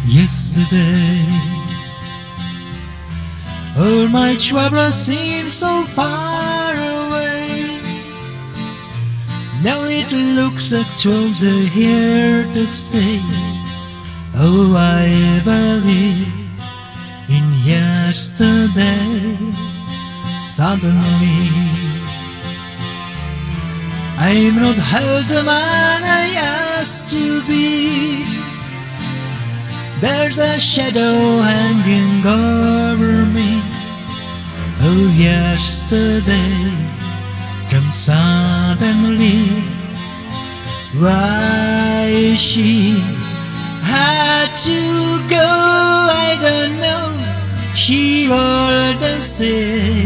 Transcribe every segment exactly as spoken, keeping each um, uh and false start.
yesterday. All my troubles seem so far away. Now it looks like troubles are here to stay. Oh, I believe in yesterday. Suddenly I'm not half the man I used to be. There's a shadow hanging over me. Oh, yesterday comes suddenly. Why she had to go, I don't know. She wouldn't say.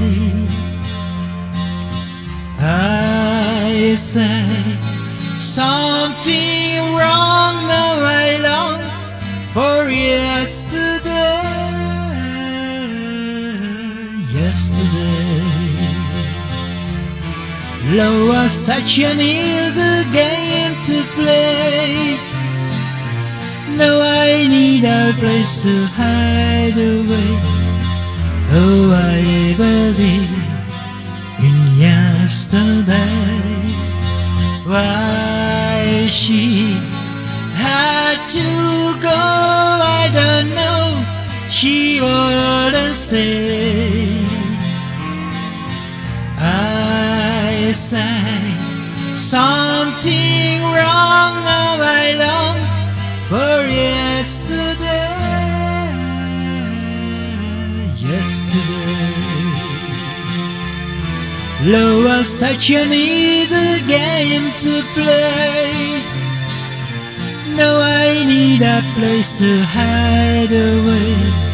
I say something wrong, now I long for yesterday. Yesterday, love was such an easy game to play. Now I need a place to hide away. Oh, I believe in yesterday. Why she had to go, I don't know. She wouldn't say. I say something wrong, now I long for yesterday. Yesterday, love was such an easy game to play. Now I need a place to hide away.